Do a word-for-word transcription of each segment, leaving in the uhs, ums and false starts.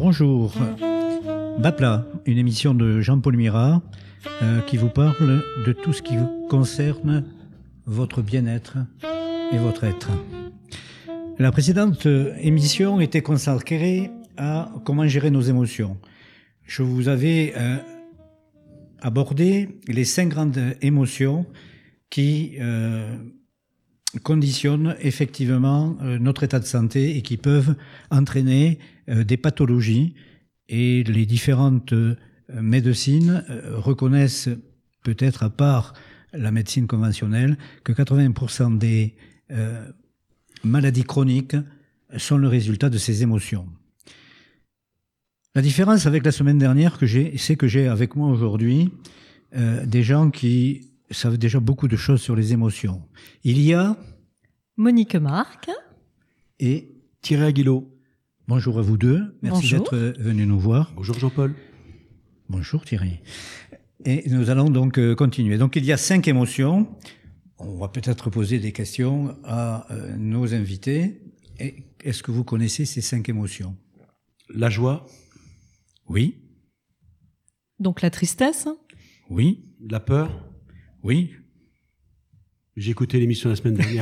Bonjour, Bapla, une émission de Jean-Paul Mirat euh, qui vous parle de tout ce qui vous concerne votre bien-être et votre être. La précédente émission était consacrée à comment gérer nos émotions. Je vous avais euh, abordé les cinq grandes émotions qui euh, conditionnent effectivement euh, notre état de santé et qui peuvent entraîner euh, des pathologies. Et les différentes euh, médecines euh, reconnaissent, peut-être à part la médecine conventionnelle, que quatre-vingts pour cent des euh, maladies chroniques sont le résultat de ces émotions. La différence avec la semaine dernière, que j'ai, c'est que j'ai avec moi aujourd'hui euh, des gens qui savent déjà beaucoup de choses sur les émotions. Il y a Monique Marc et Thierry Aguilot. Bonjour à vous deux. Merci Bonjour. d'être venus nous voir. Bonjour Jean-Paul. Bonjour Thierry. Et nous allons donc euh, continuer. Donc il y a cinq émotions. On va peut-être poser des questions à euh, nos invités. Et est-ce que vous connaissez ces cinq émotions ? La joie. Oui. Donc la tristesse. Oui. La peur. Oui. J'ai écouté l'émission la semaine dernière.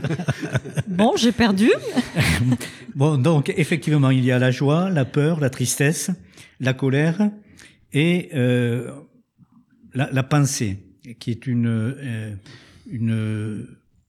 Bon, j'ai perdu. Bon, donc effectivement, il y a la joie, la peur, la tristesse, la colère et euh, la, la pensée, qui est une, euh, une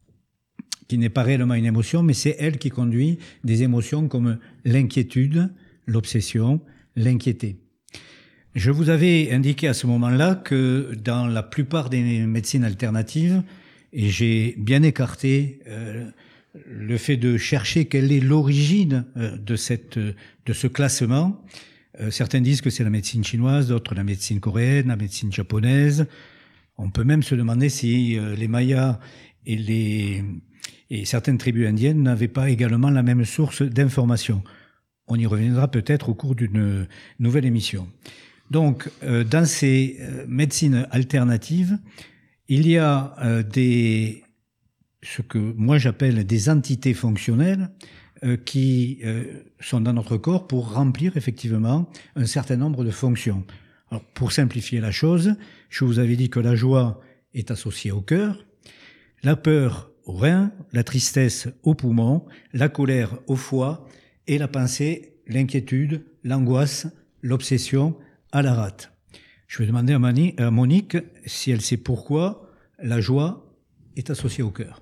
qui n'est pas réellement une émotion, mais c'est elle qui conduit des émotions comme l'inquiétude, l'obsession, l'inquiété. Je vous avais indiqué à ce moment-là que dans la plupart des médecines alternatives, et j'ai bien écarté euh, le fait de chercher quelle est l'origine euh, de cette de ce classement. Euh, certains disent que c'est la médecine chinoise, d'autres la médecine coréenne, la médecine japonaise. On peut même se demander si euh, les Mayas et les et certaines tribus indiennes n'avaient pas également la même source d'information. On y reviendra peut-être au cours d'une nouvelle émission. Donc, euh, dans ces euh, médecines alternatives, il y a euh, des, ce que moi j'appelle des entités fonctionnelles euh, qui euh, sont dans notre corps pour remplir effectivement un certain nombre de fonctions. Alors, pour simplifier la chose, je vous avais dit que la joie est associée au cœur, la peur au rein, la tristesse au poumon, la colère au foie et la pensée, l'inquiétude, l'angoisse, l'obsession à la rate. Je vais demander à, Mani, à Monique si elle sait pourquoi la joie est associée au cœur.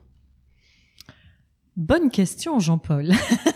Bonne question, Jean-Paul.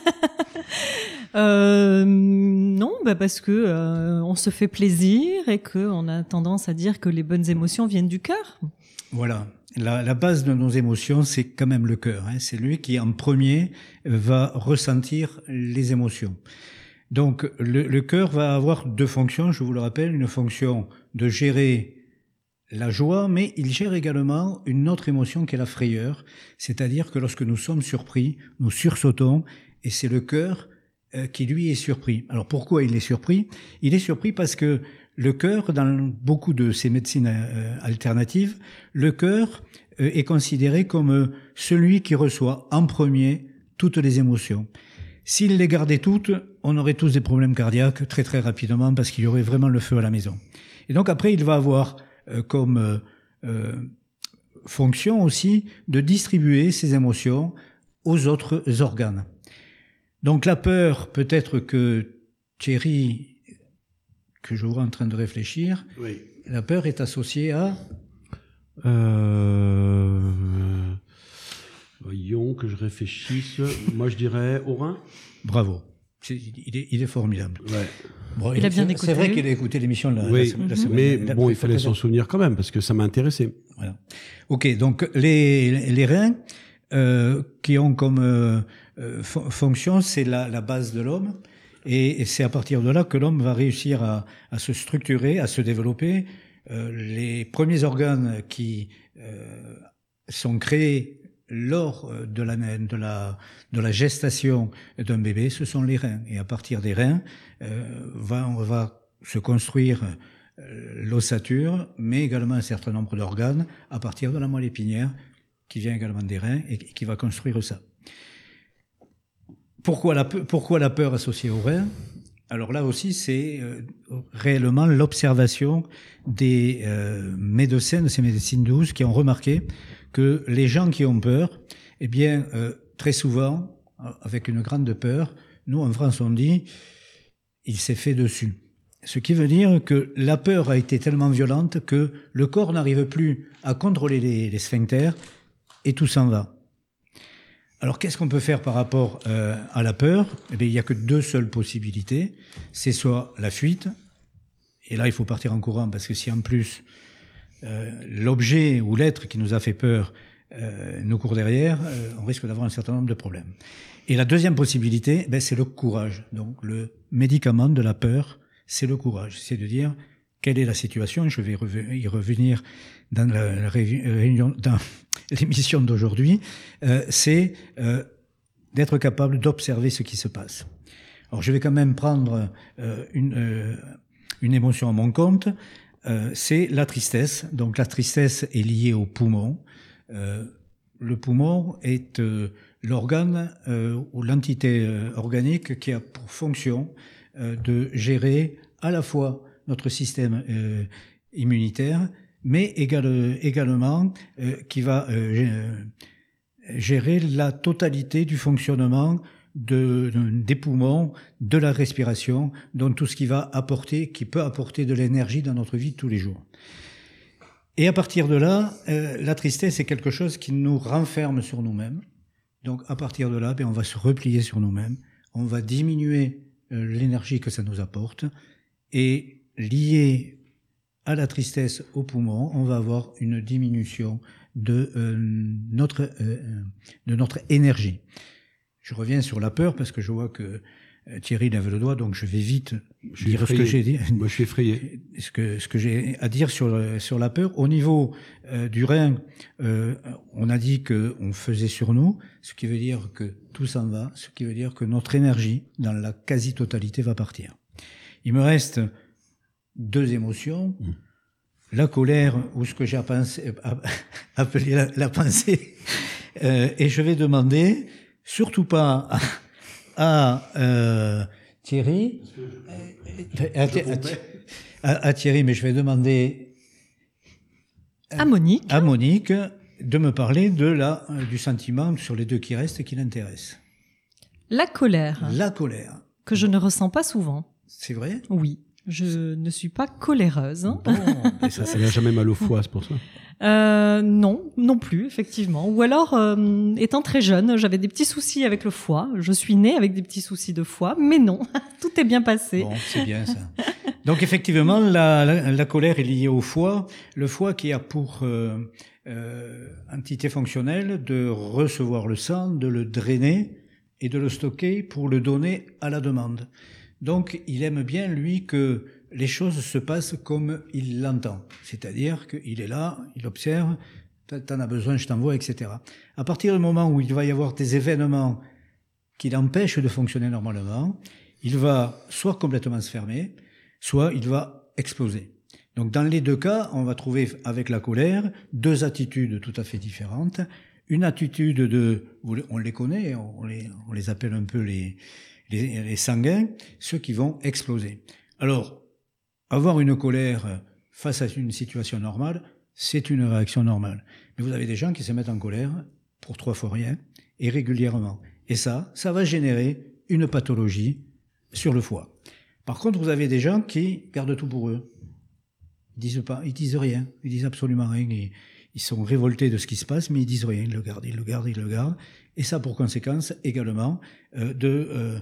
euh, non, bah parce que euh, on se fait plaisir et que on a tendance à dire que les bonnes émotions viennent du cœur. Voilà. La, la base de nos émotions, c'est quand même le cœur. Hein. C'est lui qui, en premier, va ressentir les émotions. Donc, le, le cœur va avoir deux fonctions, je vous le rappelle, une fonction de gérer la joie, mais il gère également une autre émotion qui est la frayeur, c'est-à-dire que lorsque nous sommes surpris, nous sursautons, et c'est le cœur euh, qui, lui, est surpris. Alors, pourquoi il est surpris ? Il est surpris parce que le cœur, dans beaucoup de ces médecines euh, alternatives, le cœur euh, est considéré comme euh, celui qui reçoit en premier toutes les émotions. S'il les gardait toutes, on aurait tous des problèmes cardiaques très très rapidement parce qu'il y aurait vraiment le feu à la maison. Et donc après, il va avoir euh, comme euh, euh, fonction aussi de distribuer ces émotions aux autres organes. Donc la peur, peut-être que Thierry, que je vois en train de réfléchir, oui. La peur est associée à... Euh... Voyons que je réfléchisse. Moi, je dirais au rein. Bravo. C'est, il, est, il est formidable. Ouais. Bon, il a bien écouté. C'est vrai qu'il a écouté l'émission la, oui, la, la, la semaine. Mais la, bon, il fallait s'en souvenir quand même parce que ça m'a intéressé. Voilà. Ok, donc les, les reins euh, qui ont comme euh, f- fonction, c'est la, la base de l'homme. Et, et c'est à partir de là que l'homme va réussir à, à se structurer, à se développer. Euh, les premiers organes qui euh, sont créés lors de la, de la, de la gestation d'un bébé, ce sont les reins. Et à partir des reins, euh, va, on va se construire euh, l'ossature, mais également un certain nombre d'organes à partir de la moelle épinière, qui vient également des reins et qui va construire ça. Pourquoi la, pourquoi la peur associée aux reins ? Alors là aussi, c'est euh, réellement l'observation des euh, médecins de ces médecines douces qui ont remarqué que les gens qui ont peur, eh bien, euh, très souvent, avec une grande peur, nous en France on dit, il s'est fait dessus. Ce qui veut dire que la peur a été tellement violente que le corps n'arrive plus à contrôler les, les sphincters et tout s'en va. Alors qu'est-ce qu'on peut faire par rapport euh, à la peur ? Eh bien, il n'y a que deux seules possibilités. C'est soit la fuite, et là il faut partir en courant parce que si en plus euh, l'objet ou l'être qui nous a fait peur euh, nous court derrière, euh, on risque d'avoir un certain nombre de problèmes. Et la deuxième possibilité, ben, c'est le courage. Donc le médicament de la peur, c'est le courage. C'est de dire quelle est la situation. Je vais y revenir dans la, la réunion, dans l'émission d'aujourd'hui. Euh, c'est euh, d'être capable d'observer ce qui se passe. Alors je vais quand même prendre euh, une, euh, une émotion à mon compte. Euh, c'est la tristesse. Donc la tristesse est liée au poumon. Euh, le poumon est euh, l'organe euh, ou l'entité euh, organique qui a pour fonction euh, de gérer à la fois notre système euh, immunitaire, mais égale, également euh, qui va euh, gérer la totalité du fonctionnement de, de, des poumons, de la respiration, donc tout ce qui va apporter, qui peut apporter de l'énergie dans notre vie de tous les jours. Et à partir de là, euh, la tristesse est quelque chose qui nous renferme sur nous-mêmes. Donc à partir de là, ben, on va se replier sur nous-mêmes, on va diminuer euh, l'énergie que ça nous apporte, et lié à la tristesse au poumon, on va avoir une diminution de euh, notre euh, de notre énergie. Je reviens sur la peur parce que je vois que euh, Thierry lève le doigt, donc je vais vite je dire effrayé. ce que j'ai dit. Moi, je suis effrayé. Ce que ce que j'ai à dire sur sur la peur. Au niveau euh, du rein, euh, on a dit que on faisait sur nous, ce qui veut dire que tout s'en va, ce qui veut dire que notre énergie, dans la quasi-totalité, va partir. Il me reste deux émotions. Mmh. La colère, ou ce que j'ai appelé la, la pensée, euh, et je vais demander, surtout pas à, à euh, Thierry, à, à, à, à Thierry, mais je vais demander à, à Monique, à Monique de me parler de la, du sentiment sur les deux qui restent qui l'intéresse. La colère. La colère. Que je ne ressens pas souvent. C'est vrai ? Oui. Je ne suis pas coléreuse. Bon, mais ça, ça n'a jamais mal au foie, c'est pour ça. Euh, non, non plus, effectivement. Ou alors, euh, étant très jeune, j'avais des petits soucis avec le foie. Je suis née avec des petits soucis de foie, mais non, tout est bien passé. Bon, c'est bien ça. Donc effectivement, la, la, la colère est liée au foie. Le foie qui a pour euh, euh, entité fonctionnelle de recevoir le sang, de le drainer et de le stocker pour le donner à la demande. Donc, il aime bien, lui, que les choses se passent comme il l'entend. C'est-à-dire qu'il est là, il observe, t'en as besoin, je t'envoie, et cetera. À partir du moment où il va y avoir des événements qui l'empêchent de fonctionner normalement, il va soit complètement se fermer, soit il va exploser. Donc, dans les deux cas, on va trouver avec la colère deux attitudes tout à fait différentes. Une attitude de, on les connaît, on les, on les appelle un peu les... Les, les sanguins, ceux qui vont exploser. Alors, avoir une colère face à une situation normale, c'est une réaction normale. Mais vous avez des gens qui se mettent en colère pour trois fois rien et régulièrement. Et ça, ça va générer une pathologie sur le foie. Par contre, vous avez des gens qui gardent tout pour eux. Ils disent pas, ils disent rien, ils disent absolument rien. Ils, ils sont révoltés de ce qui se passe, mais ils disent rien. Ils le gardent, ils le gardent, ils le gardent. Et ça, pour conséquence, également, euh, de, euh,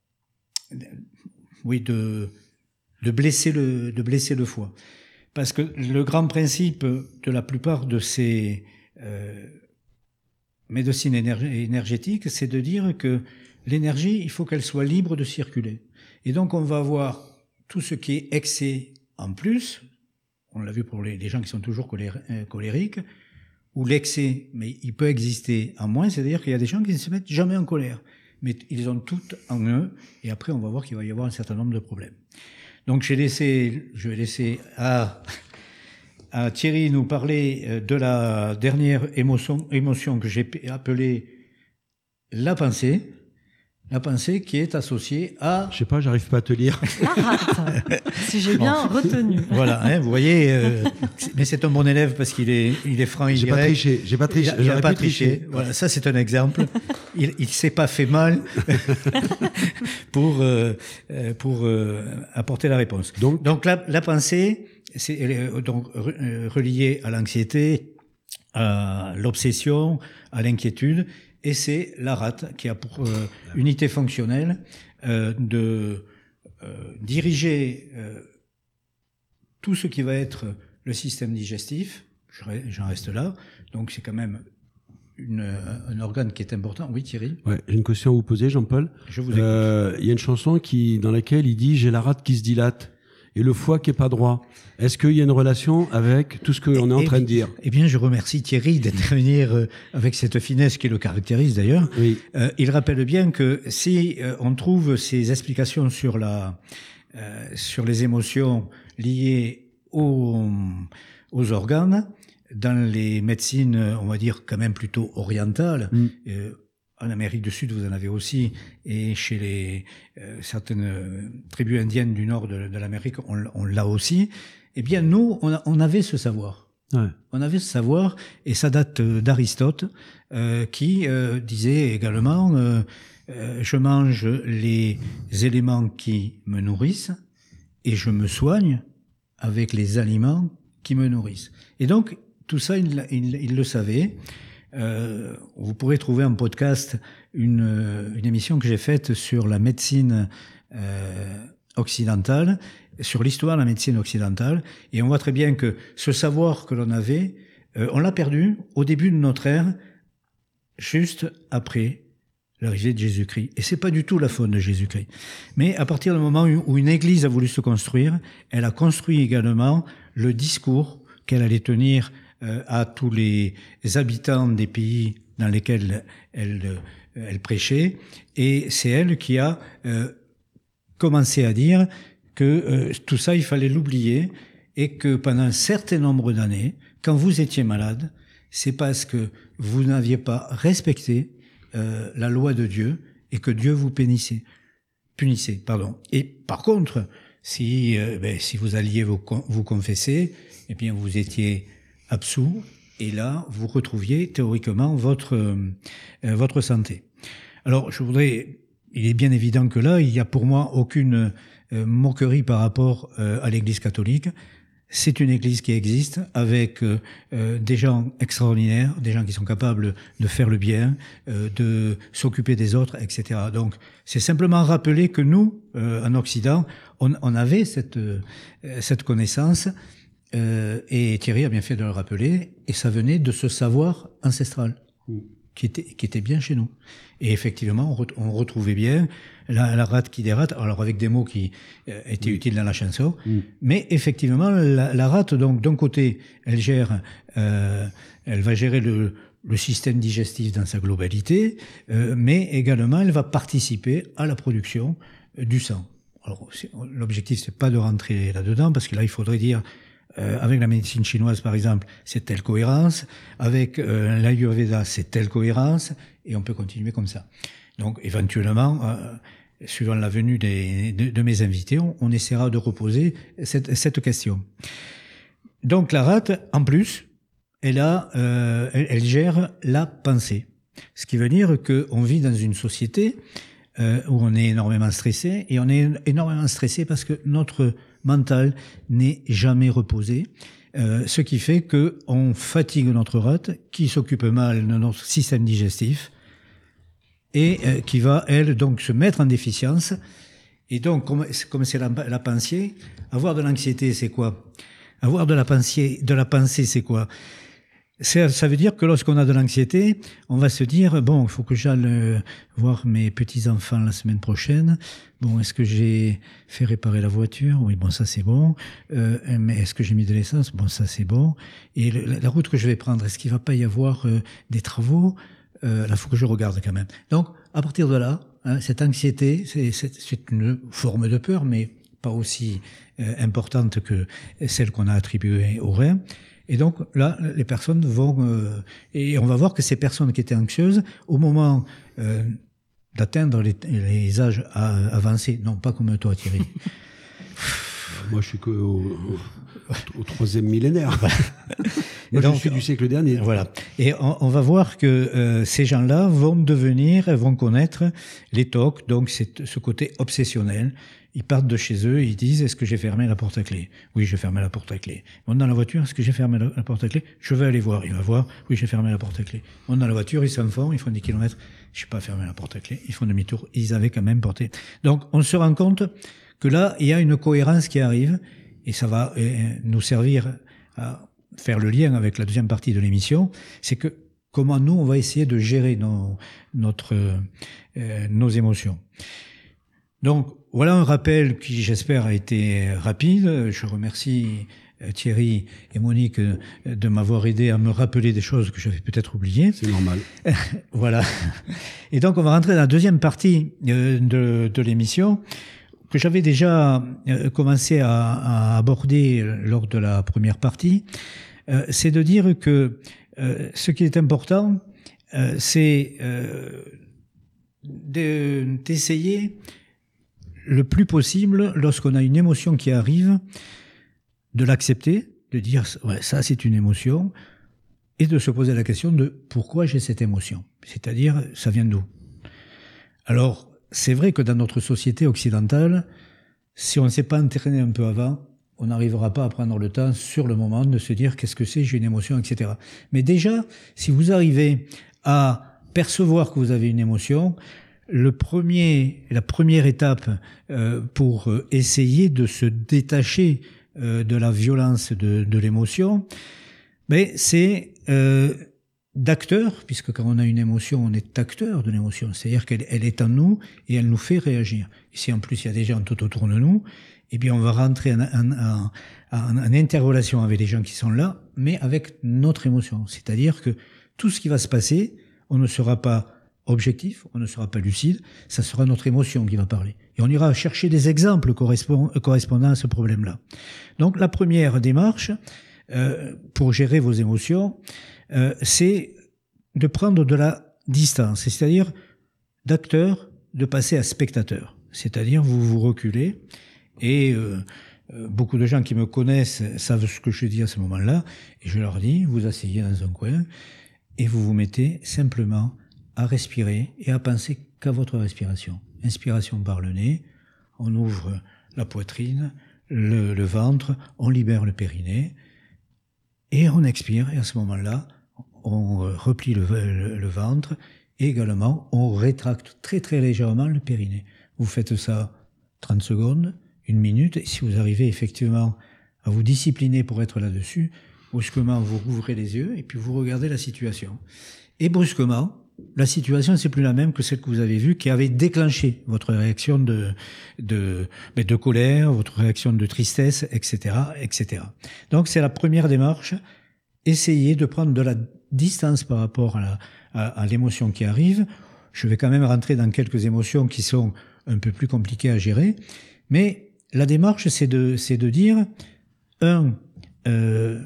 de, oui, de, de blesser le, de blesser le foie. Parce que le grand principe de la plupart de ces euh, médecines énerg- énergétiques, c'est de dire que l'énergie, il faut qu'elle soit libre de circuler. Et donc, on va avoir tout ce qui est excès en plus. On l'a vu pour les, les gens qui sont toujours cholér- euh, colériques. Ou l'excès, mais il peut exister en moins, c'est-à-dire qu'il y a des gens qui ne se mettent jamais en colère, mais ils ont tout en eux, et après on va voir qu'il va y avoir un certain nombre de problèmes. Donc j'ai laissé, je vais laisser à, à Thierry nous parler de la dernière émotion, émotion que j'ai appelée la pensée, La pensée qui est associée à... Je sais pas, j'arrive pas à te lire. La rate, si j'ai bien bon. retenu. Voilà, hein, vous voyez, euh, mais c'est un bon élève parce qu'il est, il est franc, il J'ai pas triché, j'ai pas triché. Il n'a pas triché. Voilà, ça c'est un exemple. Il, il s'est pas fait mal pour euh, pour euh, apporter la réponse. Donc, donc la, la pensée, c'est donc reliée à l'anxiété, à l'obsession, à l'inquiétude. Et c'est la rate qui a pour euh, unité fonctionnelle euh, de euh, diriger euh, tout ce qui va être le système digestif. J'en reste là. Donc c'est quand même une, un organe qui est important. Oui, Thierry. Ouais, j'ai une question à vous poser, Jean-Paul. Je vous écoute. Euh, il y a une chanson qui, dans laquelle il dit « J'ai la rate qui se dilate ». Et le foie qui est pas droit. Est-ce qu'il y a une relation avec tout ce qu'on est en train de dire? Eh bien, je remercie Thierry d'intervenir avec cette finesse qui le caractérise d'ailleurs. Oui. Euh, il rappelle bien que si euh, on trouve ces explications sur la, euh, sur les émotions liées aux, aux organes, dans les médecines, on va dire quand même plutôt orientales, mm. euh, en Amérique du Sud, vous en avez aussi, et chez les euh, certaines tribus indiennes du nord de, de l'Amérique, on, on l'a aussi. Eh bien, nous, on, a, on avait ce savoir. Ouais. On avait ce savoir, et ça date d'Aristote, euh, qui euh, disait également euh, euh, je mange les éléments qui me nourrissent, et je me soigne avec les aliments qui me nourrissent. Et donc, tout ça, il, il, il le savait. Euh, vous pourrez trouver en podcast une, une émission que j'ai faite sur la médecine euh, occidentale, sur l'histoire de la médecine occidentale, et on voit très bien que ce savoir que l'on avait, euh, on l'a perdu au début de notre ère, juste après l'arrivée de Jésus-Christ. Et c'est pas du tout la faute de Jésus-Christ. Mais à partir du moment où une église a voulu se construire, elle a construit également le discours qu'elle allait tenir Euh, à tous les habitants des pays dans lesquels elle, euh, elle prêchait, et c'est elle qui a euh, commencé à dire que euh, tout ça, il fallait l'oublier, et que pendant un certain nombre d'années, quand vous étiez malade, c'est parce que vous n'aviez pas respecté euh, la loi de Dieu, et que Dieu vous punissait. punissait pardon. Et par contre, si, euh, ben, si vous alliez vous, vous confesser, eh bien vous étiez absous, et là, vous retrouviez théoriquement votre euh, votre santé. Alors, je voudrais, il est bien évident que là, il n'y a pour moi aucune euh, moquerie par rapport euh, à l'Église catholique. C'est une Église qui existe, avec euh, euh, des gens extraordinaires, des gens qui sont capables de faire le bien, euh, de s'occuper des autres, et cetera. Donc, c'est simplement rappeler que nous, euh, en Occident, on, on avait cette euh, cette connaissance. Euh, et Thierry a bien fait de le rappeler, et ça venait de ce savoir ancestral mmh. qui était qui était bien chez nous. Et effectivement, on, re, on retrouvait bien la, la rate qui dérate, alors avec des mots qui euh, étaient mmh. utiles dans la chanson, mmh. mais effectivement, la, la rate, donc d'un côté, elle gère, euh, elle va gérer le le système digestif dans sa globalité, euh, mais également, elle va participer à la production euh, du sang. Alors, l'objectif, c'est pas de rentrer là-dedans, parce que là, il faudrait dire Euh, avec la médecine chinoise, par exemple, c'est telle cohérence. Avec euh, l'Ayurveda, c'est telle cohérence. Et on peut continuer comme ça. Donc, éventuellement, euh, suivant la venue des, de, de mes invités, on, on essaiera de reposer cette, cette question. Donc, la rate, en plus, elle, a, euh, elle, elle gère la pensée. Ce qui veut dire qu'on vit dans une société euh, où on est énormément stressé. Et on est énormément stressé parce que notre mental n'est jamais reposé, euh, ce qui fait que on fatigue notre rate, qui s'occupe mal de notre système digestif, et euh, qui va, elle, donc se mettre en déficience. Et donc, comme, comme c'est la, la pensée, avoir de l'anxiété, c'est quoi? Avoir de la pensée, de la pensée, c'est quoi? Ça, ça veut dire que lorsqu'on a de l'anxiété, on va se dire, bon, il faut que j'aille euh, voir mes petits-enfants la semaine prochaine. Bon, est-ce que j'ai fait réparer la voiture? Oui, bon, ça c'est bon. Euh, mais est-ce que j'ai mis de l'essence? Bon, ça c'est bon. Et le, la route que je vais prendre, est-ce qu'il va pas y avoir euh, des travaux? Euh, là, il faut que je regarde quand même. Donc, à partir de là, hein, cette anxiété, c'est, c'est, c'est une forme de peur, mais pas aussi euh, importante que celle qu'on a attribuée au rein. Et donc là, les personnes vont... Euh, et on va voir que ces personnes qui étaient anxieuses, au moment euh, d'atteindre les, les âges à, avancés. Non, pas comme toi, Thierry. Moi, je suis qu'au au, au troisième millénaire. Moi, donc, je suis du siècle dernier. Voilà. Et on, on va voir que euh, ces gens-là vont devenir, vont connaître les tocs, donc c'est ce côté obsessionnel. Ils partent de chez eux et ils disent, est-ce que j'ai fermé la porte à clé? Oui, j'ai fermé la porte à clé. On est dans la voiture, est-ce que j'ai fermé la, la porte à clé? Je vais aller voir. Il va voir, oui, j'ai fermé la porte à clé. On est dans la voiture, ils s'en font, ils font dix kilomètres. Je n'ai pas fermé la porte à clé. Ils font demi-tour. Ils avaient quand même porté. Donc, on se rend compte que là, il y a une cohérence qui arrive et ça va nous servir à faire le lien avec la deuxième partie de l'émission. C'est que comment nous, on va essayer de gérer nos, notre, euh, nos émotions. Donc, voilà un rappel qui, j'espère, a été rapide. Je remercie Thierry et Monique de m'avoir aidé à me rappeler des choses que j'avais peut-être oubliées. C'est normal. Voilà. Et donc, on va rentrer dans la deuxième partie de, de l'émission que j'avais déjà commencé à, à aborder lors de la première partie. Euh, c'est de dire que euh, ce qui est important, euh, c'est euh, de, d'essayer le plus possible, lorsqu'on a une émotion qui arrive, de l'accepter, de dire ouais, ça c'est une émotion, et de se poser la question de pourquoi j'ai cette émotion. C'est-à-dire, ça vient d'où? Alors, c'est vrai que dans notre société occidentale, si on ne s'est pas entraîné un peu avant, on n'arrivera pas à prendre le temps sur le moment de se dire qu'est-ce que c'est, j'ai une émotion, et cetera. Mais déjà, si vous arrivez à percevoir que vous avez une émotion, le premier, la première étape euh, pour euh, essayer de se détacher euh, de la violence de, de l'émotion, ben, c'est euh, d'acteur, puisque quand on a une émotion, on est acteur de l'émotion, c'est-à-dire qu'elle elle est en nous et elle nous fait réagir. Et si en plus il y a des gens tout autour de nous, eh bien on va rentrer en, en, en, en, en interrelation avec les gens qui sont là, mais avec notre émotion. C'est-à-dire que tout ce qui va se passer, on ne sera pas objectif, on ne sera pas lucide, ça sera notre émotion qui va parler. Et on ira chercher des exemples correspond, correspondant à ce problème-là. Donc la première démarche euh, pour gérer vos émotions, euh, c'est de prendre de la distance, c'est-à-dire d'acteur, de passer à spectateur. C'est-à-dire vous vous reculez et euh, euh, beaucoup de gens qui me connaissent savent ce que je dis à ce moment-là et je leur dis, vous asseyez dans un coin et vous vous mettez simplement à respirer et à penser qu'à votre respiration. Inspiration par le nez, on ouvre la poitrine, le, le ventre, on libère le périnée, et on expire, et à ce moment-là, on replie le, le, le ventre, et également, on rétracte très très légèrement le périnée. Vous faites ça trente secondes, une minute, et si vous arrivez effectivement à vous discipliner pour être là-dessus, brusquement, vous rouvrez les yeux, et puis vous regardez la situation. Et brusquement, la situation, c'est plus la même que celle que vous avez vue, qui avait déclenché votre réaction de, de, de colère, votre réaction de tristesse, et cetera, et cetera. Donc, c'est la première démarche. Essayez de prendre de la distance par rapport à, la, à, à l'émotion qui arrive. Je vais quand même rentrer dans quelques émotions qui sont un peu plus compliquées à gérer. Mais la démarche, c'est de, c'est de dire, un, euh,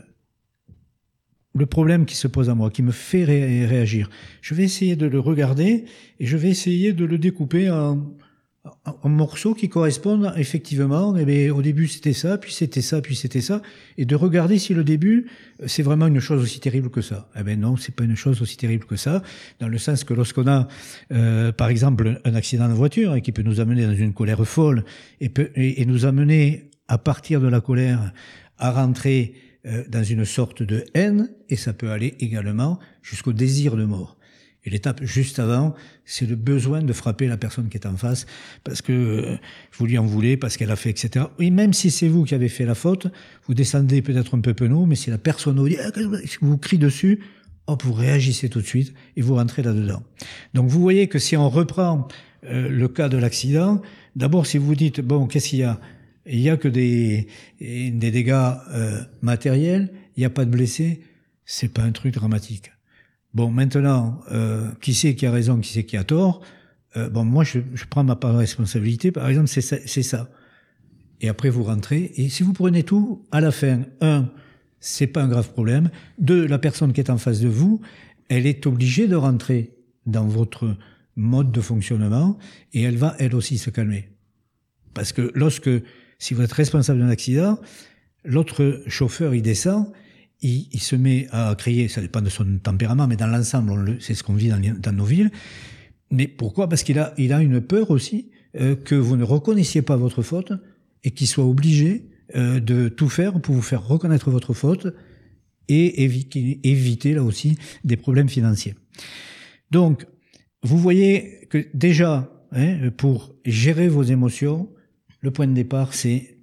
le problème qui se pose à moi, qui me fait ré- réagir, je vais essayer de le regarder et je vais essayer de le découper en, en, en morceaux qui correspondent effectivement. Eh bien, au début c'était ça, puis c'était ça, puis c'était ça, et de regarder si le début c'est vraiment une chose aussi terrible que ça. Eh ben non, c'est pas une chose aussi terrible que ça, dans le sens que lorsqu'on a, euh, par exemple, un accident de voiture et qui peut nous amener dans une colère folle et, peut, et, et nous amener à partir de la colère à rentrer dans une sorte de haine, et ça peut aller également jusqu'au désir de mort. Et l'étape juste avant, c'est le besoin de frapper la personne qui est en face, parce que euh, vous lui en voulez, parce qu'elle a fait, et cetera. Et même si c'est vous qui avez fait la faute, vous descendez peut-être un peu penaud, mais si la personne vous dit, ah, vous crie dessus, hop, vous réagissez tout de suite, et vous rentrez là-dedans. Donc vous voyez que si on reprend euh, le cas de l'accident, d'abord si vous dites, bon, qu'est-ce qu'il y a ? Il n'y a que des, des dégâts euh, matériels, il n'y a pas de blessés, c'est pas un truc dramatique. Bon, maintenant, euh, qui c'est qui a raison, qui c'est qui a tort, euh, bon, moi, je, je prends ma part de responsabilité, par exemple, c'est ça, c'est ça. Et après, vous rentrez, et si vous prenez tout, à la fin, un, c'est pas un grave problème, deux, la personne qui est en face de vous, elle est obligée de rentrer dans votre mode de fonctionnement et elle va elle aussi se calmer. Parce que lorsque, si vous êtes responsable d'un accident, l'autre chauffeur il descend, il, il se met à crier, ça dépend de son tempérament, mais dans l'ensemble, on le, c'est ce qu'on vit dans, dans nos villes. Mais pourquoi? Parce qu'il a, il a une peur aussi euh, que vous ne reconnaissiez pas votre faute et qu'il soit obligé euh, de tout faire pour vous faire reconnaître votre faute et éviter, éviter là aussi des problèmes financiers. Donc, vous voyez que déjà, hein, pour gérer vos émotions, le point de départ, c'est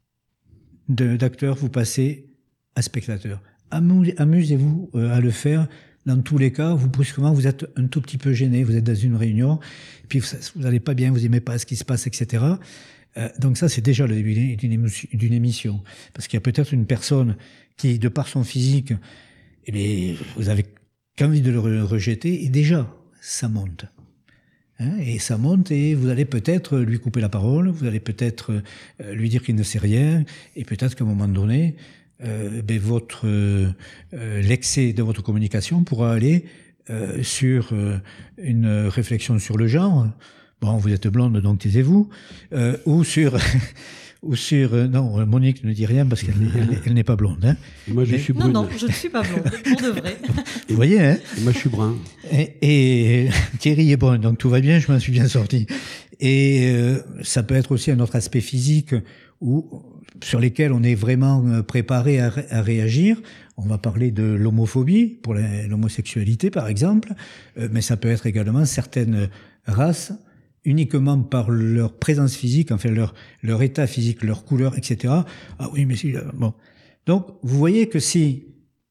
de, d'acteur, vous passez à spectateur. Amusez-vous à le faire. Dans tous les cas, vous brusquement, vous êtes un tout petit peu gêné, vous êtes dans une réunion, puis vous n'allez pas bien, vous n'aimez pas ce qui se passe, et cetera. Euh, donc ça, c'est déjà le début d'une émission, d'une émission. Parce qu'il y a peut-être une personne qui, de par son physique, eh bien, vous avez qu'envie de le rejeter, et déjà, ça monte. Hein, et ça monte, et vous allez peut-être lui couper la parole, vous allez peut-être euh, lui dire qu'il ne sait rien, et peut-être qu'à un moment donné, euh, ben votre euh, l'excès de votre communication pourra aller euh, sur euh, une réflexion sur le genre. Bon, vous êtes blonde, donc taisez-vous, euh, ou sur ou sur euh, non, Monique ne dit rien parce qu'elle elle, elle n'est pas blonde. Hein. Moi, je Mais, suis brune. Non, non, je ne suis pas blonde, pour de vrai. Vous voyez, hein. Et moi, je suis brun. Et, et Thierry est brun, donc tout va bien, je m'en suis bien sorti. Et euh, ça peut être aussi un autre aspect physique où sur lesquels on est vraiment préparé à, à réagir. On va parler de l'homophobie pour la, l'homosexualité, par exemple, euh, mais ça peut être également certaines races uniquement par leur présence physique, enfin leur leur état physique, leur couleur, et cetera. Ah oui, mais si, bon. Donc, vous voyez que si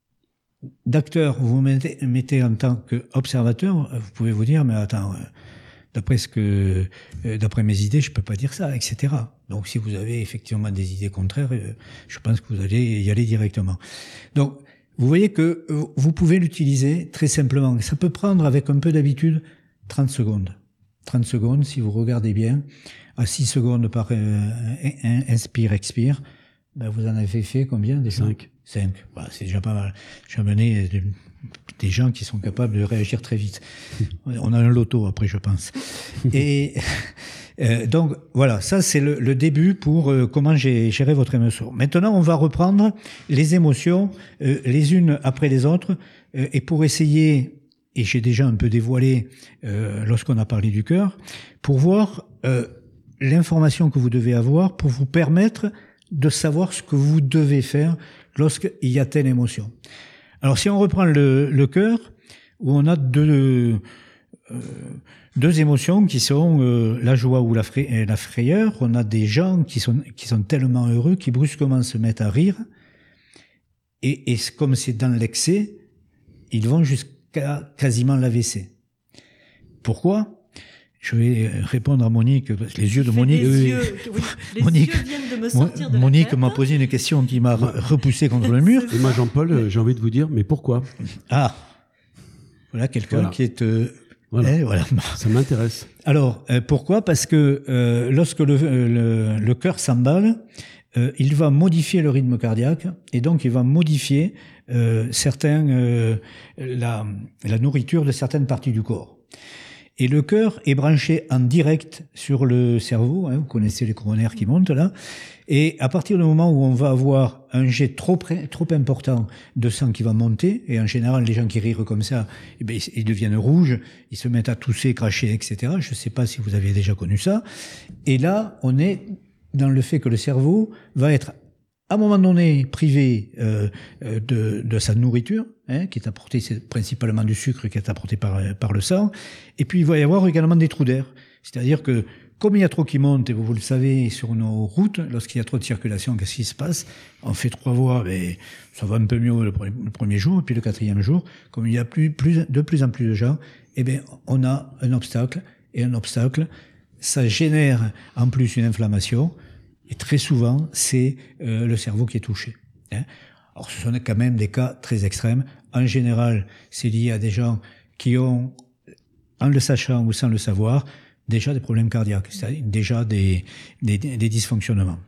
d'acteur vous mettez, mettez en tant qu'observateur, vous pouvez vous dire, mais attends, d'après ce que, d'après mes idées, je peux pas dire ça, et cetera. Donc, si vous avez effectivement des idées contraires, je pense que vous allez y aller directement. Donc, vous voyez que vous pouvez l'utiliser très simplement. Ça peut prendre, avec un peu d'habitude, trente secondes. trente secondes, si vous regardez bien, à six secondes par euh, inspire, expire, ben vous en avez fait combien déjà? cinq. cinq. Bah, c'est déjà pas mal. J'ai amené des, des gens qui sont capables de réagir très vite. On a un loto après, je pense. Et euh, donc, voilà, ça c'est le, le début pour euh, comment j'ai géré votre émotion. Maintenant, on va reprendre les émotions euh, les unes après les autres euh, et pour essayer... et j'ai déjà un peu dévoilé euh, lorsqu'on a parlé du cœur, pour voir euh, l'information que vous devez avoir pour vous permettre de savoir ce que vous devez faire lorsqu'il y a telle émotion. Alors si on reprend le, le cœur, où on a deux, euh, deux émotions qui sont euh, la joie ou la, fra- la frayeur, on a des gens qui sont, qui sont tellement heureux qui brusquement se mettent à rire, et, et comme c'est dans l'excès, ils vont jusqu'à quasiment l'A V C. Pourquoi? Je vais répondre à Monique, parce que les yeux de Monique... Les, oui, yeux, oui, les Monique, yeux viennent de me sortir de Monique la m'a tête. posé une question qui m'a repoussé contre le mur. Et moi, Jean-Paul, j'ai envie de vous dire, mais pourquoi? Ah, voilà quelqu'un Voilà. qui est... Euh, Voilà. eh, voilà. Ça m'intéresse. Alors, euh, pourquoi? Parce que euh, lorsque le, le, le cœur s'emballe, euh, il va modifier le rythme cardiaque, et donc il va modifier euh, certains, euh, la, la nourriture de certaines parties du corps. Et le cœur est branché en direct sur le cerveau, hein, vous connaissez les coronaires qui montent là, et à partir du moment où on va avoir un jet trop près, trop important de sang qui va monter, et en général les gens qui rient comme ça, eh bien, ils deviennent rouges, ils se mettent à tousser, cracher, et cetera. Je ne sais pas si vous avez déjà connu ça. Et là, on est dans le fait que le cerveau va être à un moment donné privé euh, de, de sa nourriture, hein, qui est apportée, c'est principalement du sucre qui est apporté par, par le sang, et puis il va y avoir également des trous d'air. C'est-à-dire que comme il y a trop qui monte, et vous, vous le savez, sur nos routes, lorsqu'il y a trop de circulation, qu'est-ce qui se passe? On fait trois voies, mais ça va un peu mieux le, pre- le premier jour, et puis le quatrième jour, comme il y a plus, plus, de plus en plus de gens, eh bien, on a un obstacle, et un obstacle, ça génère en plus une inflammation, et très souvent, c'est euh, le cerveau qui est touché. Hein. Alors, ce sont quand même des cas très extrêmes. En général, c'est lié à des gens qui ont, en le sachant ou sans le savoir, déjà des problèmes cardiaques, c'est-à-dire déjà des, des, des dysfonctionnements.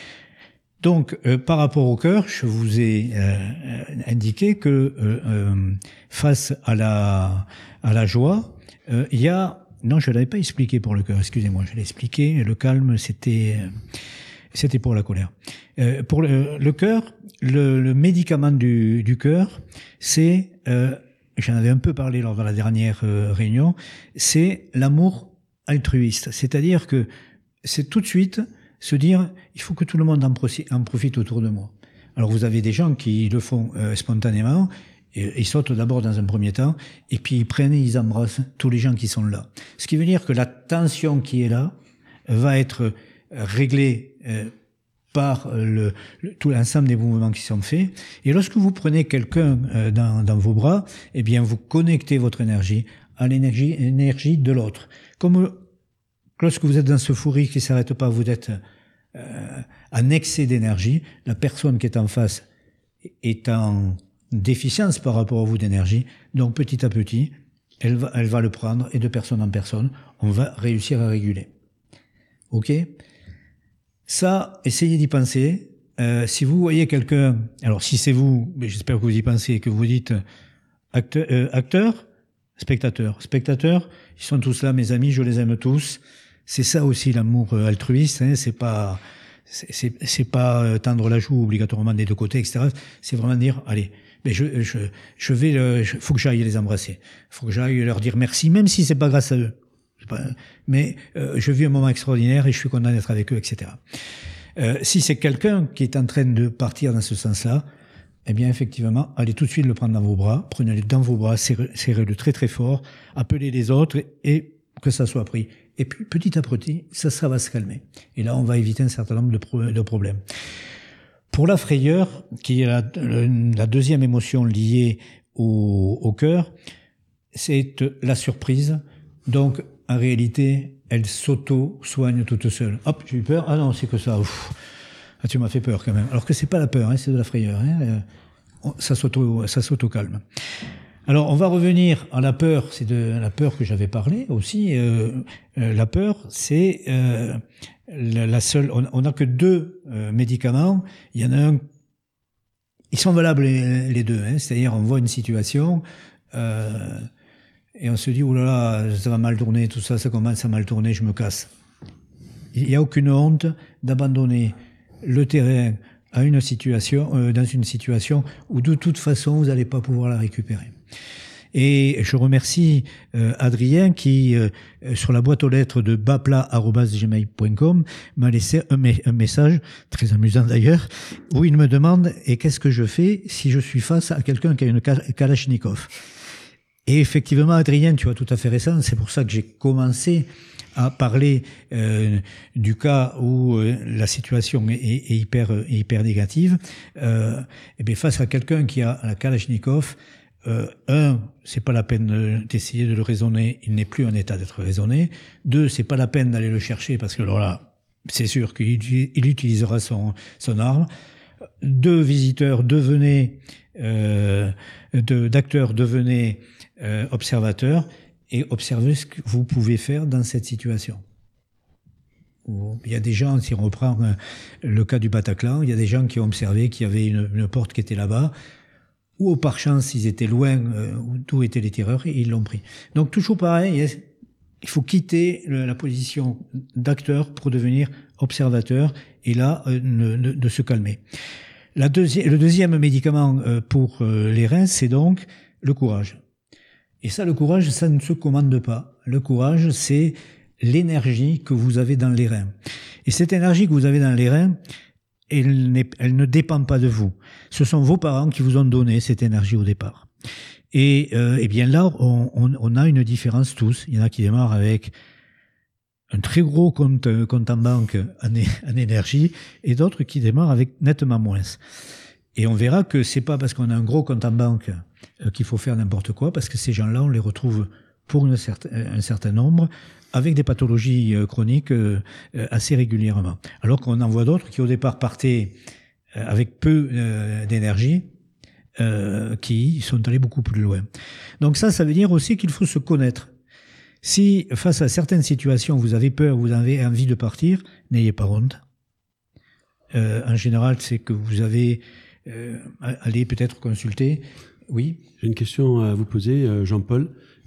Donc, euh, par rapport au cœur, je vous ai euh, indiqué que euh, euh, face à la, à la joie, euh, il y a Non, je l'avais pas expliqué pour le cœur. Excusez-moi, je l'ai expliqué. Le calme, c'était c'était pour la colère. Euh, pour le, le cœur, le, le médicament du, du cœur, c'est, euh, j'en avais un peu parlé lors de la dernière euh, réunion, c'est l'amour altruiste. C'est-à-dire que c'est tout de suite se dire, il faut que tout le monde en profite, en profite autour de moi. Alors vous avez des gens qui le font euh, spontanément, et, ils sautent d'abord dans un premier temps, et puis ils prennent et ils embrassent tous les gens qui sont là. Ce qui veut dire que la tension qui est là va être réglée euh, par le, le, tout l'ensemble des mouvements qui sont faits. Et lorsque vous prenez quelqu'un euh, dans, dans vos bras, eh bien vous connectez votre énergie à l'énergie énergie de l'autre. Comme lorsque vous êtes dans ce fou rire qui s'arrête pas, vous êtes euh, en excès d'énergie, la personne qui est en face est en déficience par rapport à vous d'énergie, donc petit à petit, elle va, elle va le prendre, et de personne en personne, on va réussir à réguler. Ok ? Ça, essayez d'y penser. Euh, si vous voyez quelqu'un, alors si c'est vous, mais j'espère que vous y pensez, que vous dites acteur, euh, acteur, spectateur, spectateur, ils sont tous là, mes amis, je les aime tous. C'est ça aussi l'amour altruiste, hein, c'est pas, c'est, c'est, c'est pas tendre la joue obligatoirement des deux côtés, et cetera. C'est vraiment dire, allez, mais je, je, je vais, le, je, faut que j'aille les embrasser, faut que j'aille leur dire merci, même si c'est pas grâce à eux. Pas, mais euh, je vis un moment extraordinaire et je suis content d'être avec eux, et cetera. Euh, si c'est quelqu'un qui est en train de partir dans ce sens-là, eh bien effectivement, allez tout de suite le prendre dans vos bras, prenez-le dans vos bras, serrez, serrez-le très très fort, appelez les autres et, et que ça soit pris. Et puis petit à petit, ça, ça va se calmer. Et là, on va éviter un certain nombre de, pro- de problèmes. Pour la frayeur, qui est la, la deuxième émotion liée au, au cœur, c'est la surprise. Donc, en réalité, elle s'auto-soigne toute seule. Hop, j'ai eu peur. Ah non, c'est que ça. Ouf. Ah, tu m'as fait peur quand même. Alors que c'est pas la peur, hein, c'est de la frayeur. Hein. Ça s'auto, ça s'auto-calme. Alors, on va revenir à la peur. C'est de la peur que j'avais parlé aussi. Euh, euh, la peur, c'est euh, la, la seule. On n'a que deux euh, médicaments. Il y en a un. Ils sont valables les, les deux. Hein. C'est-à-dire, on voit une situation. Euh, Et on se dit, oh là là, ça va mal tourner, tout ça, ça commence à mal tourner, je me casse. Il n'y a aucune honte d'abandonner le terrain à une situation, euh, dans une situation où de toute façon, vous n'allez pas pouvoir la récupérer. Et je remercie euh, Adrien qui, euh, sur la boîte aux lettres de bapla arobase gmail point com, m'a laissé un, me- un message, très amusant d'ailleurs, où il me demande, et qu'est-ce que je fais si je suis face à quelqu'un qui a une Kalachnikov ? Et effectivement, Adrien, tu as tout à fait raison. C'est pour ça que j'ai commencé à parler euh, du cas où euh, la situation est, est, hyper, est hyper négative. Euh, et bien, face à quelqu'un qui a la Kalachnikov, euh, un, c'est pas la peine d'essayer de le raisonner. Il n'est plus en état d'être raisonné. Deux, c'est pas la peine d'aller le chercher parce que alors là, c'est sûr qu'il il utilisera son, son arme. Deux visiteurs, devenez euh, de, d'acteurs, devenez Euh, observateur et observez ce que vous pouvez faire dans cette situation. Il y a des gens, si on reprend le cas du Bataclan, il y a des gens qui ont observé qu'il y avait une, une porte qui était là-bas, ou par chance ils étaient loin euh, d'où étaient les tireurs et ils l'ont pris. Donc toujours pareil, il faut quitter le, la position d'acteur pour devenir observateur et là euh, de, de, de se calmer. La deuxi- le deuxième médicament euh, pour euh, les reins, c'est donc le courage. Et ça, le courage, ça ne se commande pas. Le courage, c'est l'énergie que vous avez dans les reins. Et cette énergie que vous avez dans les reins, elle, n'est, elle ne dépend pas de vous. Ce sont vos parents qui vous ont donné cette énergie au départ. Et, euh, et bien là, on, on, on a une différence tous. Il y en a qui démarrent avec un très gros compte, compte en banque en, en énergie, et d'autres qui démarrent avec nettement moins. Et on verra que c'est pas parce qu'on a un gros compte en banque euh, qu'il faut faire n'importe quoi, parce que ces gens-là, on les retrouve pour une certain, un certain nombre avec des pathologies euh, chroniques euh, assez régulièrement. Alors qu'on en voit d'autres qui au départ partaient euh, avec peu euh, d'énergie, euh, qui sont allés beaucoup plus loin. Donc ça, ça veut dire aussi qu'il faut se connaître. Si face à certaines situations, vous avez peur, vous avez envie de partir, n'ayez pas honte. Euh, en général, c'est que vous avez Euh, allez peut-être consulter. Oui. J'ai une question à vous poser, Jean-Paul.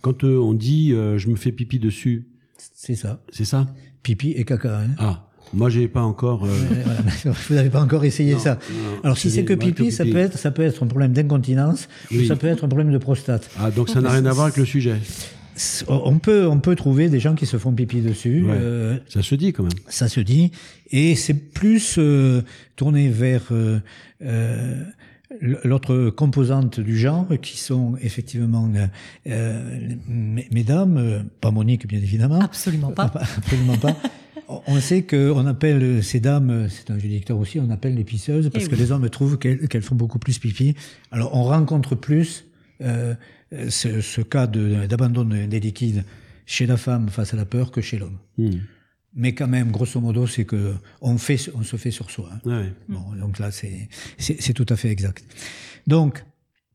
Quand euh, on dit euh, je me fais pipi dessus, c'est ça. C'est ça. Pipi et caca. Hein. Ah, moi j'ai pas encore. Euh... Ouais, voilà. Vous n'avez pas encore essayé non, ça. Non, Alors si c'est que pipi, que pipi, ça peut être ça peut être un problème d'incontinence, oui. ou ça peut être un problème de prostate. Ah, donc ça n'a rien à voir avec le sujet. On peut, on peut trouver des gens qui se font pipi dessus. Ouais, euh, ça se dit quand même. Ça se dit. Et c'est plus euh, tourné vers euh, euh, l'autre composante du genre, qui sont effectivement euh, mesdames, euh, pas Monique bien évidemment. Absolument pas. Absolument pas. On sait qu'on appelle ces dames, c'est un jeu dicteur aussi, on appelle les pisseuses, parce et que oui. les hommes trouvent qu'elles, qu'elles font beaucoup plus pipi. Alors on rencontre plus... Euh, Ce, ce cas de, d'abandon des liquides chez la femme face à la peur que chez l'homme. Mmh. Mais quand même, grosso modo, c'est que on fait, on se fait sur soi. Hein. Ouais. Bon, donc là, c'est, c'est, c'est tout à fait exact. Donc,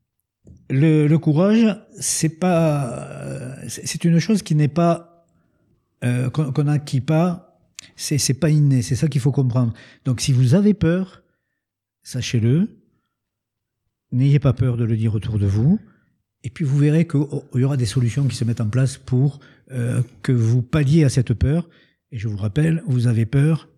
le, le courage, c'est pas, c'est une chose qui n'est pas, euh, qu'on, qu'on n'acquit pas. C'est, c'est pas inné. C'est ça qu'il faut comprendre. Donc, si vous avez peur, sachez-le. N'ayez pas peur de le dire autour de vous. Et puis vous verrez qu'il y aura des solutions qui se mettent en place pour euh, que vous palliez à cette peur. Et je vous rappelle, vous avez peur,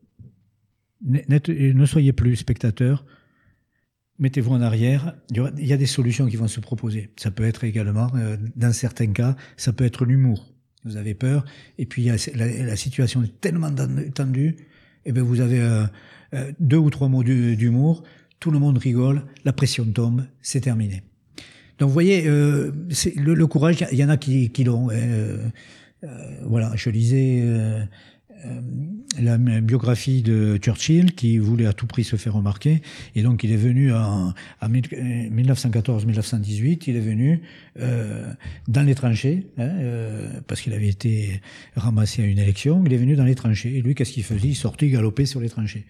ne soyez plus spectateur, mettez-vous en arrière. Il y a des solutions qui vont se proposer. Ça peut être également, euh, dans certains cas, ça peut être l'humour. Vous avez peur, et puis la, la situation est tellement tendue, et bien vous avez euh, euh, deux ou trois mots d'humour, tout le monde rigole, la pression tombe, c'est terminé. Donc vous voyez, euh, c'est, le, le courage, il y en a qui, qui l'ont. Euh, euh, voilà, je lisais euh, euh, la biographie de Churchill qui voulait à tout prix se faire remarquer, et donc il est venu en, en dix-neuf cent quatorze dix-neuf cent dix-huit, il est venu euh, dans les tranchées, hein, euh, parce qu'il avait été ramassé à une élection, il est venu dans les tranchées, et lui qu'est-ce qu'il faisait? Il sortait, il galopait sur les tranchées.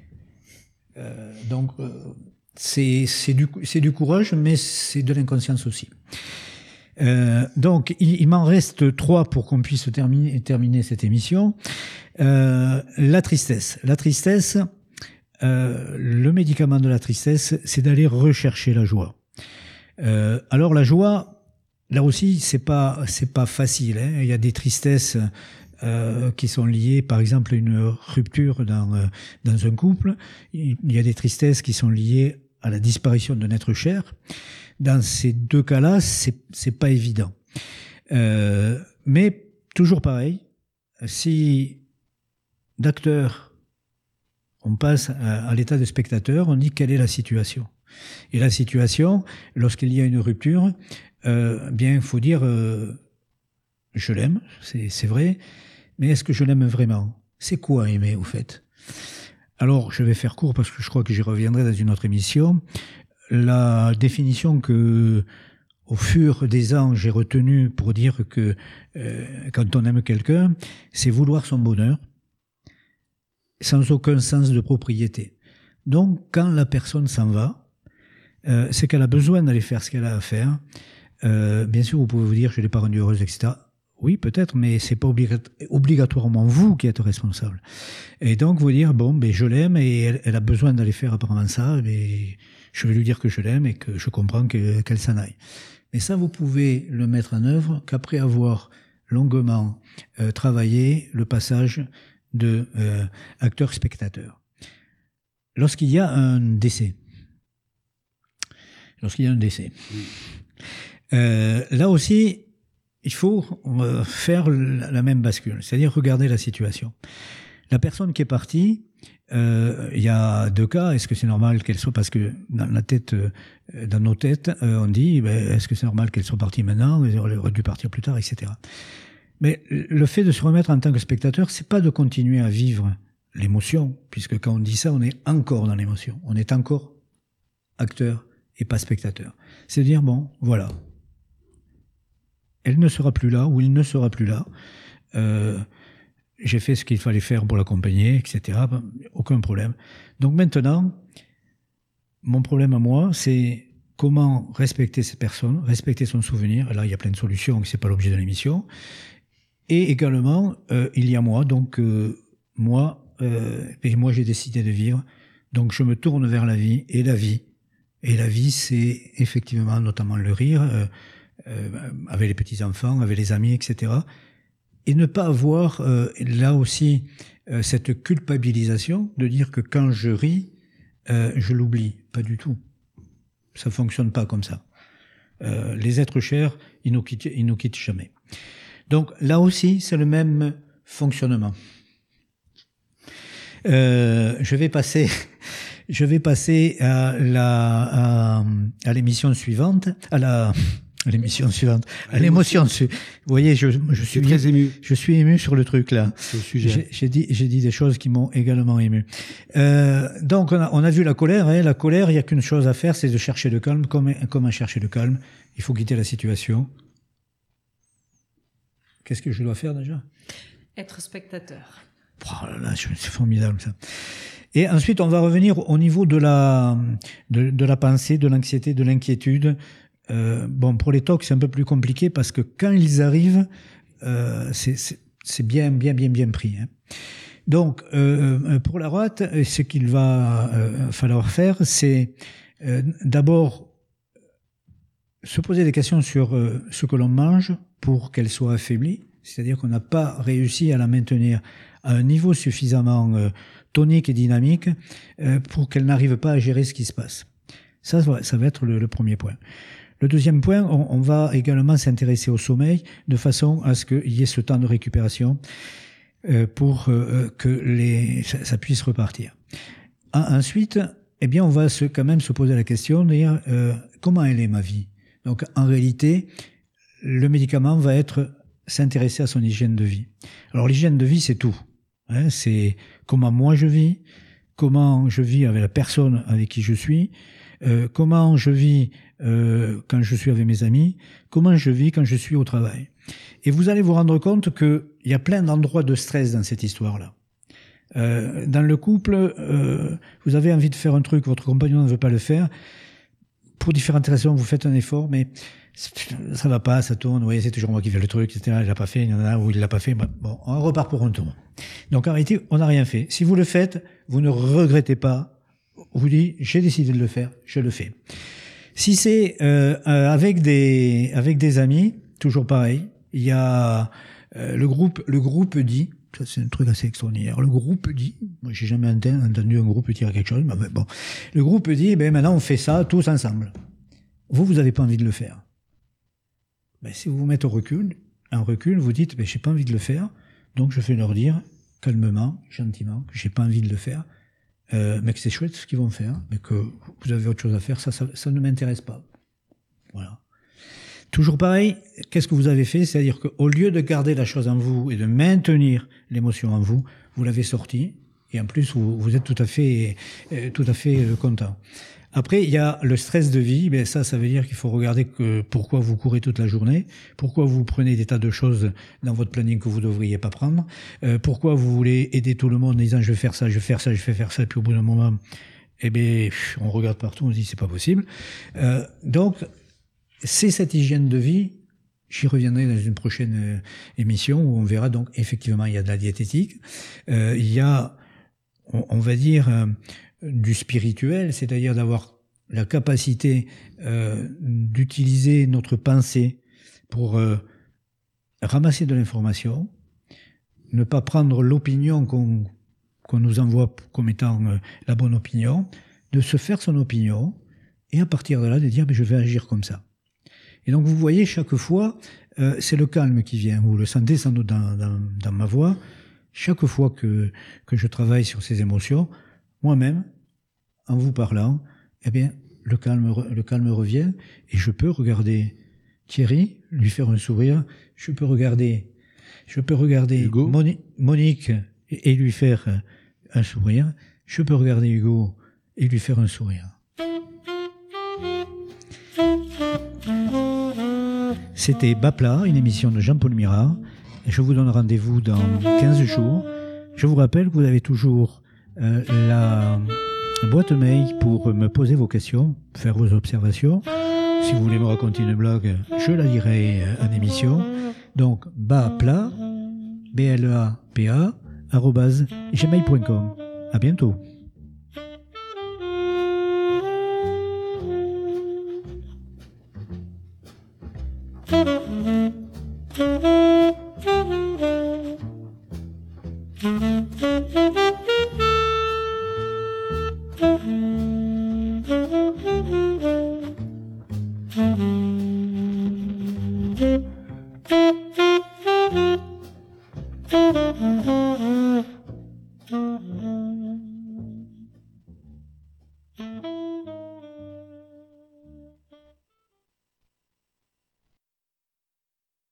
Euh, donc euh, C'est, c'est, du, c'est du courage, mais c'est de l'inconscience aussi. Euh, donc, il, il m'en reste trois pour qu'on puisse terminer, terminer cette émission. Euh, la tristesse. La tristesse, euh, le médicament de la tristesse, c'est d'aller rechercher la joie. Euh, alors, la joie, là aussi, c'est pas, c'est pas facile, hein. Il y a des tristesses Euh, qui sont liées, par exemple, à une rupture dans, euh, dans un couple. Il y a des tristesses qui sont liées à la disparition d'un être cher. Dans ces deux cas-là, c'est, c'est pas évident. Euh, mais toujours pareil, si d'acteur, on passe à, à l'état de spectateur, on dit quelle est la situation. Et la situation, lorsqu'il y a une rupture, euh, bien, il faut dire, euh, je l'aime, c'est, c'est vrai. Mais est-ce que je l'aime vraiment? C'est quoi aimer, au fait? Alors, je vais faire court parce que je crois que j'y reviendrai dans une autre émission. La définition que, au fur des ans, j'ai retenue pour dire que euh, quand on aime quelqu'un, c'est vouloir son bonheur, sans aucun sens de propriété. Donc, quand la personne s'en va, euh, c'est qu'elle a besoin d'aller faire ce qu'elle a à faire. Euh, bien sûr, vous pouvez vous dire, je ne l'ai pas rendue heureuse, et cetera. Oui, peut-être, mais c'est pas obligat- obligatoirement vous qui êtes responsable. Et donc, vous dire, bon, ben, je l'aime et elle, elle a besoin d'aller faire apparemment ça, mais je vais lui dire que je l'aime et que je comprends que, qu'elle s'en aille. Mais ça, vous pouvez le mettre en œuvre qu'après avoir longuement euh, travaillé le passage de euh, acteur-spectateur. Lorsqu'il y a un décès, lorsqu'il y a un décès, euh, là aussi, il faut faire la même bascule, c'est-à-dire regarder la situation. La personne qui est partie, euh, il y a deux cas. Est-ce que c'est normal qu'elle soit, parce que dans la tête, dans nos têtes, on dit, ben, est-ce que c'est normal qu'elle soit partie maintenant? Elle aurait dû partir plus tard, et cetera. Mais le fait de se remettre en tant que spectateur, c'est pas de continuer à vivre l'émotion, puisque quand on dit ça, on est encore dans l'émotion. On est encore acteur et pas spectateur. C'est de dire, bon, voilà. Elle ne sera plus là, ou il ne sera plus là. Euh, j'ai fait ce qu'il fallait faire pour l'accompagner, et cetera. Aucun problème. Donc maintenant, mon problème à moi, c'est comment respecter cette personne, respecter son souvenir. Et là, il y a plein de solutions, c'est pas l'objet de l'émission. Et également, euh, il y a moi. Donc euh, moi, euh, et moi, j'ai décidé de vivre. Donc je me tourne vers la vie et la vie. Et la vie, c'est effectivement notamment le rire. Euh, euh, avec les petits-enfants, avec les amis, et cetera. Et ne pas avoir, euh, là aussi, euh, cette culpabilisation de dire que quand je ris, euh, je l'oublie. Pas du tout. Ça fonctionne pas comme ça. Euh, les êtres chers, ils nous quittent, ils nous quittent jamais. Donc là aussi, c'est le même fonctionnement. Euh, je vais passer, je vais passer à la à, à l'émission suivante, à la à l'émission suivante, à l'émotion. Vous voyez, je je suis très ému. Je suis ému sur le truc là. Sur le sujet. J'ai, j'ai dit j'ai dit des choses qui m'ont également ému. Euh, donc on a, on a vu la colère. Hein, la colère, il y a qu'une chose à faire, c'est de chercher le calme. Comment comment chercher le calme? Il faut quitter la situation. Qu'est-ce que je dois faire déjà? Être spectateur. Oh là là, c'est formidable ça. Et ensuite, on va revenir au niveau de la de, de la pensée, de l'anxiété, de l'inquiétude. Euh, bon, pour les tocs, c'est un peu plus compliqué parce que quand ils arrivent, euh, c'est, c'est, c'est bien, bien, bien, bien pris. Hein. Donc, euh, pour la roite, ce qu'il va euh, falloir faire, c'est euh, d'abord se poser des questions sur euh, ce que l'on mange pour qu'elle soit affaiblie. C'est-à-dire qu'on n'a pas réussi à la maintenir à un niveau suffisamment euh, tonique et dynamique euh, pour qu'elle n'arrive pas à gérer ce qui se passe. Ça, ça va être le, le premier point. Le deuxième point, on, on va également s'intéresser au sommeil de façon à ce qu'il y ait ce temps de récupération euh, pour euh, que les, ça, ça puisse repartir. En, ensuite, eh bien, on va se, quand même se poser la question de dire euh, comment elle est ma vie. Donc, en réalité, le médicament va être s'intéresser à son hygiène de vie. Alors, l'hygiène de vie, c'est tout. Hein, c'est comment moi je vis, comment je vis avec la personne avec qui je suis, euh, comment je vis euh, quand je suis avec mes amis, comment je vis quand je suis au travail. Et vous allez vous rendre compte qu'il y a plein d'endroits de stress dans cette histoire-là. Euh, dans le couple, euh, vous avez envie de faire un truc, votre compagnon ne veut pas le faire. Pour différentes raisons, vous faites un effort, mais ça va pas, ça tourne, vous voyez, c'est toujours moi qui fais le truc, et cetera. Il l'a pas fait, il y en a où il l'a pas fait. Bon, on repart pour un tour. Donc, en réalité, on n'a rien fait. Si vous le faites, vous ne regrettez pas. Vous dites, j'ai décidé de le faire, je le fais. Si c'est euh, avec des avec des amis, toujours pareil. Il y a euh, le groupe, le groupe dit. Ça, c'est un truc assez extraordinaire. Le groupe dit, moi j'ai jamais entendu un groupe dire quelque chose, mais bon. Le groupe dit, ben maintenant on fait ça tous ensemble. Vous, vous n'avez pas envie de le faire. Ben, si vous vous mettez au recul, en recul, vous dites, ben j'ai pas envie de le faire, donc je vais leur dire calmement, gentiment, que j'ai pas envie de le faire, euh, mais que c'est chouette ce qu'ils vont faire, mais que vous avez autre chose à faire, ça, ça, ça ne m'intéresse pas. Voilà. Toujours pareil, qu'est-ce que vous avez fait? C'est-à-dire qu'au lieu de garder la chose en vous et de maintenir l'émotion en vous, vous l'avez sortie, et en plus, vous, vous êtes tout à fait, euh, tout à fait euh, content. Après, il y a le stress de vie. Ben ça, ça veut dire qu'il faut regarder que pourquoi vous courez toute la journée, pourquoi vous prenez des tas de choses dans votre planning que vous ne devriez pas prendre, euh, pourquoi vous voulez aider tout le monde en disant je vais faire ça, je vais faire ça, je vais faire ça, puis au bout d'un moment, eh ben, on regarde partout, on se dit c'est pas possible. Euh, donc, c'est cette hygiène de vie. J'y reviendrai dans une prochaine euh, émission où on verra donc effectivement il y a de la diététique, euh, il y a, on, on va dire, euh, du spirituel, c'est-à-dire d'avoir la capacité euh, d'utiliser notre pensée pour euh, ramasser de l'information, ne pas prendre l'opinion qu'on, qu'on nous envoie comme étant euh, la bonne opinion, de se faire son opinion et à partir de là de dire mais je vais agir comme ça. Et donc vous voyez chaque fois, euh, c'est le calme qui vient. Vous le sentez sans doute dans, dans, dans ma voix. Chaque fois que que je travaille sur ces émotions, moi-même, en vous parlant, eh bien, le calme, le calme revient et je peux regarder Thierry, lui faire un sourire. Je peux regarder, je peux regarder Moni- Monique et, et lui faire un sourire. Je peux regarder Hugo et lui faire un sourire. C'était Bas-Plat, une émission de Jean-Paul Mirard. Je vous donne rendez-vous dans quinze jours. Je vous rappelle que vous avez toujours euh, la boîte mail pour me poser vos questions, faire vos observations. Si vous voulez me raconter une blague, je la dirai en émission. Donc, Bas-Plat, B L E A P A, arobase gmail point com. À bientôt. Thank you.